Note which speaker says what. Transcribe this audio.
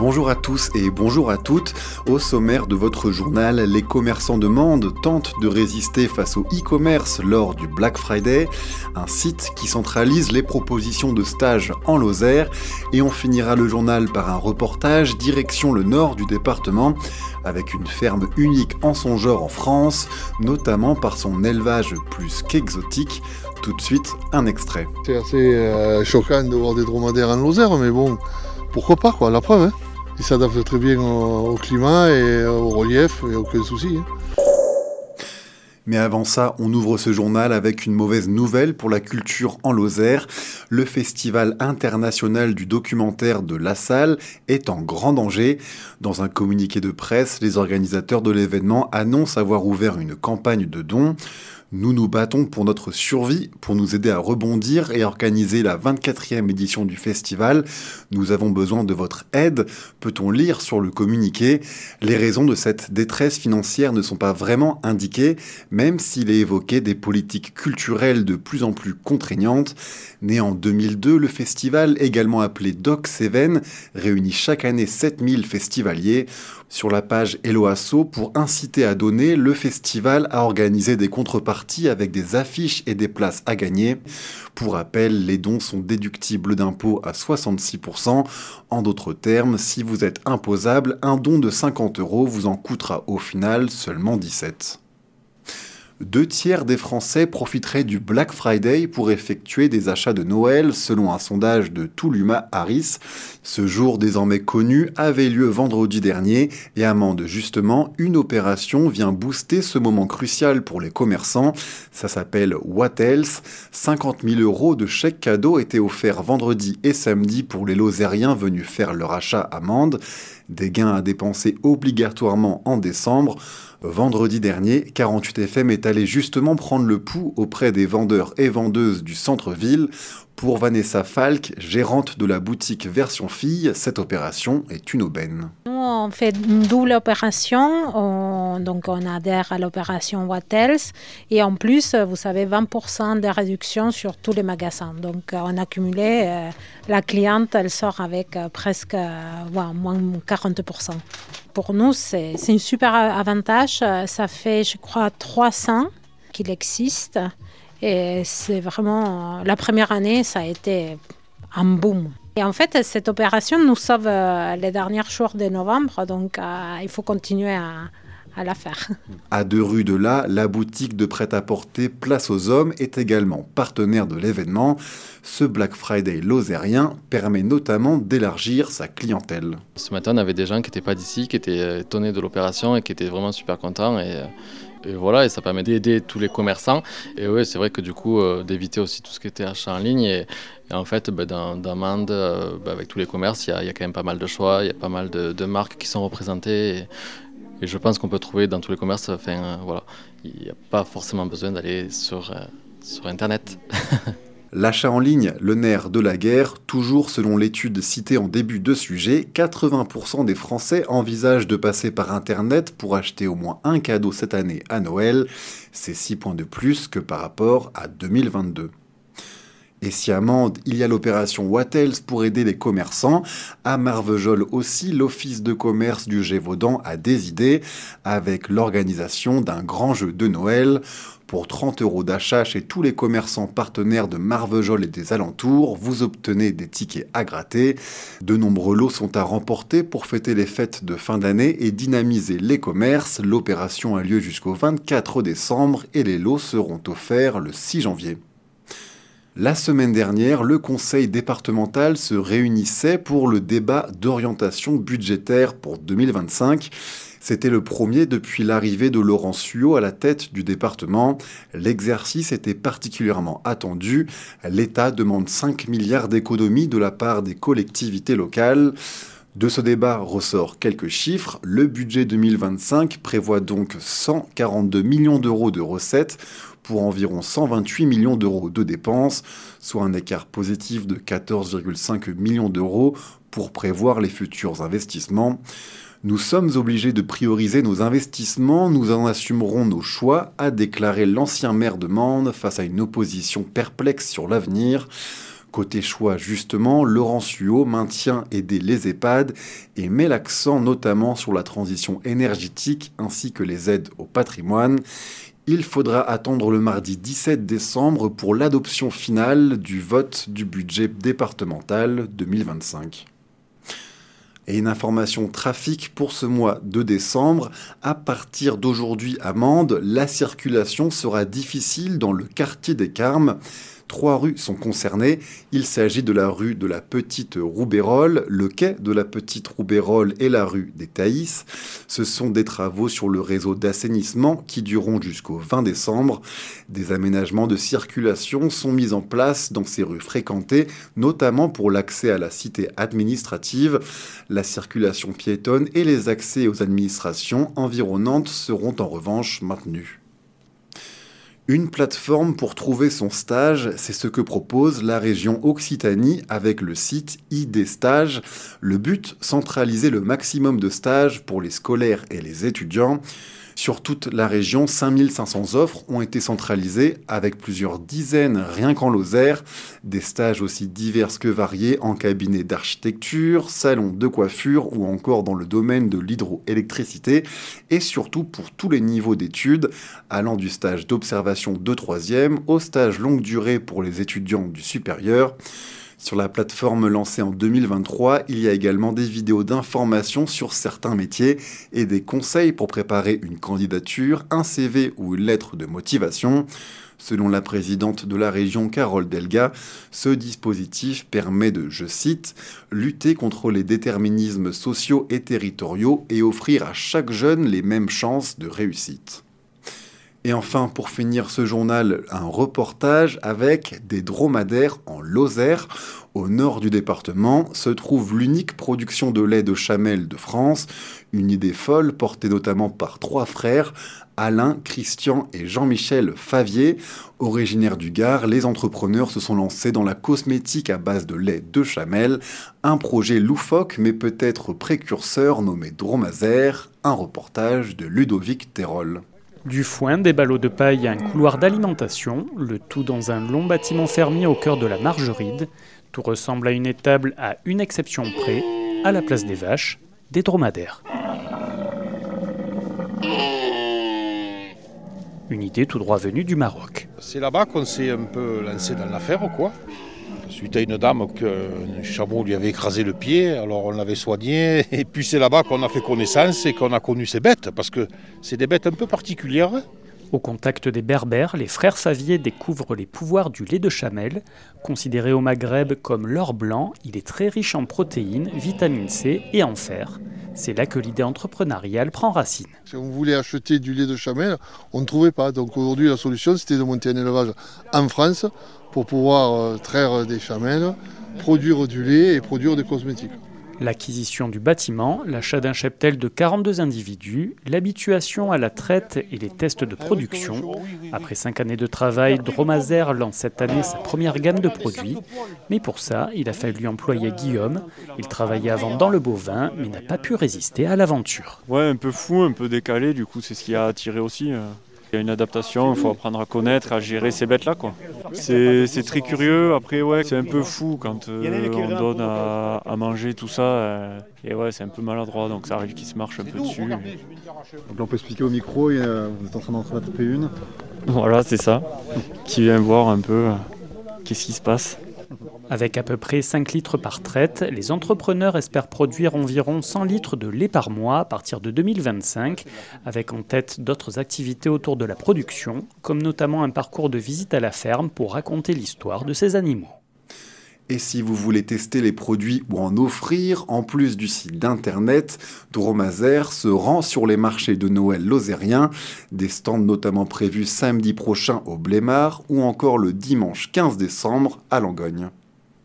Speaker 1: Bonjour à tous et bonjour à toutes. Au sommaire de votre journal, les commerçants de Mende tentent de résister face au e-commerce lors du Black Friday, un site qui centralise les propositions de stages en Lozère. Et on finira le journal par un reportage direction le nord du département, avec une ferme unique en son genre en France, notamment par son élevage plus qu'exotique. Tout de suite, un extrait.
Speaker 2: C'est assez choquant de voir des dromadaires en Lozère, mais bon, pourquoi pas, quoi, la preuve. Hein. Ils s'adaptent très bien au climat et au relief, il n'y a aucun souci. Hein.
Speaker 1: Mais avant ça, on ouvre ce journal avec une mauvaise nouvelle pour la culture en Lozère. Le Festival international du documentaire de La Salle est en grand danger. Dans un communiqué de presse, les organisateurs de l'événement annoncent avoir ouvert une campagne de dons. Nous nous battons pour notre survie, pour nous aider à rebondir et organiser la 24e édition du festival. Nous avons besoin de votre aide, peut-on lire sur le communiqué. Les raisons de cette détresse financière ne sont pas vraiment indiquées, même s'il est évoqué des politiques culturelles de plus en plus contraignantes. Né en 2002, le festival, également appelé Doc Seven, réunit chaque année 7000 festivaliers. Sur la page Hello Asso, pour inciter à donner, le festival a organisé des contreparties avec des affiches et des places à gagner. Pour rappel, les dons sont déductibles d'impôts à 66%. En d'autres termes, si vous êtes imposable, un don de 50 € vous en coûtera au final seulement 17. 2/3 des Français profiteraient du Black Friday pour effectuer des achats de Noël, selon un sondage de Touluma Harris. Ce jour désormais connu avait lieu vendredi dernier et à Mende, justement, une opération vient booster ce moment crucial pour les commerçants. Ça s'appelle What Else. 50 000 € de chèques cadeaux étaient offerts vendredi et samedi pour les Lozériens venus faire leur achat à Mende. Des gains à dépenser obligatoirement en décembre. Vendredi dernier, 48 FM est allé justement prendre le pouls auprès des vendeurs et vendeuses du centre-ville. Pour Vanessa Falk, gérante de la boutique Version Fille, cette opération est une aubaine.
Speaker 3: Nous, on fait une double opération, donc on adhère à l'opération What Else et en plus, vous savez, 20% de réduction sur tous les magasins. Donc on a cumulé, la cliente, elle sort avec presque moins 40%. Pour nous, c'est un super avantage. Ça fait, je crois, 300 qu'il existe. Et c'est vraiment, la première année, ça a été un boom. Et en fait, cette opération nous sauve les derniers jours de novembre, donc il faut continuer à la faire.
Speaker 1: À 2 rues de là, la boutique de prêt-à-porter Place aux Hommes est également partenaire de l'événement. Ce Black Friday lozérien permet notamment d'élargir sa clientèle.
Speaker 4: Ce matin, on avait des gens qui n'étaient pas d'ici, qui étaient étonnés de l'opération et qui étaient vraiment super contents. Et voilà, et ça permet d'aider tous les commerçants. Et oui, c'est vrai que du coup, d'éviter aussi tout ce qui était achat en ligne. Et en fait, dans Mende, avec tous les commerces, il y a quand même pas mal de choix, il y a pas mal de marques qui sont représentées. Et je pense qu'on peut trouver dans tous les commerces, il n'y a pas forcément besoin d'aller sur Internet.
Speaker 1: L'achat en ligne, le nerf de la guerre, toujours selon l'étude citée en début de sujet, 80% des Français envisagent de passer par Internet pour acheter au moins un cadeau cette année à Noël. C'est 6 points de plus que par rapport à 2022. Et si à Mende, il y a l'opération What Else pour aider les commerçants, à Marvejols aussi, l'office de commerce du Gévaudan a des idées avec l'organisation d'un grand jeu de Noël. Pour 30 € d'achat chez tous les commerçants partenaires de Marvejols et des alentours, vous obtenez des tickets à gratter. De nombreux lots sont à remporter pour fêter les fêtes de fin d'année et dynamiser les commerces. L'opération a lieu jusqu'au 24 décembre et les lots seront offerts le 6 janvier. La semaine dernière, le conseil départemental se réunissait pour le débat d'orientation budgétaire pour 2025. C'était le premier depuis l'arrivée de Laurent Suau à la tête du département. L'exercice était particulièrement attendu. L'État demande 5 milliards d'économies de la part des collectivités locales. De ce débat ressort quelques chiffres. Le budget 2025 prévoit donc 142 millions d'euros de recettes pour environ 128 millions d'euros de dépenses, soit un écart positif de 14,5 millions d'euros pour prévoir les futurs investissements. Nous sommes obligés de prioriser nos investissements, nous en assumerons nos choix, a déclaré l'ancien maire de Mende face à une opposition perplexe sur l'avenir. Côté choix, justement, Laurent Suau maintient aider les EHPAD et met l'accent notamment sur la transition énergétique ainsi que les aides au patrimoine. Il faudra attendre le mardi 17 décembre pour l'adoption finale du vote du budget départemental 2025. Et une information trafic pour ce mois de décembre. À partir d'aujourd'hui à Mende, la circulation sera difficile dans le quartier des Carmes. 3 rues sont concernées. Il s'agit de la rue de la Petite Roubérole, le quai de la Petite Roubérole et la rue des Thaïs. Ce sont des travaux sur le réseau d'assainissement qui dureront jusqu'au 20 décembre. Des aménagements de circulation sont mis en place dans ces rues fréquentées, notamment pour l'accès à la cité administrative. La circulation piétonne et les accès aux administrations environnantes seront en revanche maintenus. Une plateforme pour trouver son stage, c'est ce que propose la région Occitanie avec le site ID Stage. Le but, centraliser le maximum de stages pour les scolaires et les étudiants. Sur toute la région, 5500 offres ont été centralisées avec plusieurs dizaines rien qu'en Lozère. Des stages aussi divers que variés en cabinet d'architecture, salon de coiffure ou encore dans le domaine de l'hydroélectricité et surtout pour tous les niveaux d'études, allant du stage d'observation de 3e au stage longue durée pour les étudiants du supérieur. Sur la plateforme lancée en 2023, il y a également des vidéos d'information sur certains métiers et des conseils pour préparer une candidature, un CV ou une lettre de motivation. Selon la présidente de la région, Carole Delga, ce dispositif permet de, je cite, « lutter contre les déterminismes sociaux et territoriaux et offrir à chaque jeune les mêmes chances de réussite ». Et enfin, pour finir ce journal, un reportage avec des dromadaires en Lozère. Au nord du département se trouve l'unique production de lait de chamelle de France. Une idée folle portée notamment par 3 frères, Alain, Christian et Jean-Michel Favier. Originaires du Gard, les entrepreneurs se sont lancés dans la cosmétique à base de lait de chamelle. Un projet loufoque mais peut-être précurseur nommé Dromadaire. Un reportage de Ludovic Terol.
Speaker 5: Du foin, des ballots de paille et un couloir d'alimentation, le tout dans un long bâtiment fermier au cœur de la Margeride. Tout ressemble à une étable à une exception près, à la place des vaches, des dromadaires. Une idée tout droit venue du Maroc.
Speaker 6: C'est là-bas qu'on s'est un peu lancé dans l'affaire, quoi. Suite à une dame qu'un chameau lui avait écrasé le pied, alors on l'avait soigné. Et puis c'est là-bas qu'on a fait connaissance et qu'on a connu ces bêtes, parce que c'est des bêtes un peu particulières.
Speaker 5: Au contact des Berbères, les frères Favier découvrent les pouvoirs du lait de chamelle. Considéré au Maghreb comme l'or blanc, il est très riche en protéines, vitamine C et en fer. C'est là que l'idée entrepreneuriale prend racine.
Speaker 2: Si on voulait acheter du lait de chamelle, on ne trouvait pas. Donc aujourd'hui, la solution, c'était de monter un élevage en France pour pouvoir traire des chamelles, produire du lait et produire des cosmétiques.
Speaker 5: L'acquisition du bâtiment, l'achat d'un cheptel de 42 individus, l'habituation à la traite et les tests de production. Après 5 années de travail, Dromadaire lance cette année sa première gamme de produits. Mais pour ça, il a fallu employer Guillaume. Il travaillait avant dans le bovin, mais n'a pas pu résister à l'aventure.
Speaker 7: Ouais, un peu fou, un peu décalé, du coup c'est ce qui a attiré aussi. Il y a une adaptation, il faut apprendre à connaître, à gérer ces bêtes-là, quoi. C'est très curieux, après ouais, c'est un peu fou quand on donne à manger tout ça, et ouais, c'est un peu maladroit, donc ça arrive qu'ils se marchent un peu dessus.
Speaker 1: Donc là on peut expliquer au micro, vous êtes en train d'en attraper une.
Speaker 7: Voilà, c'est ça, qui vient voir un peu qu'est-ce qui se passe.
Speaker 5: Avec à peu près 5 litres par traite, les entrepreneurs espèrent produire environ 100 litres de lait par mois à partir de 2025, avec en tête d'autres activités autour de la production, comme notamment un parcours de visite à la ferme pour raconter l'histoire de ces animaux.
Speaker 1: Et si vous voulez tester les produits ou en offrir, en plus du site d'internet, Dromadaire se rend sur les marchés de Noël lozériens, des stands notamment prévus samedi prochain au Blémard ou encore le dimanche 15 décembre à Langogne.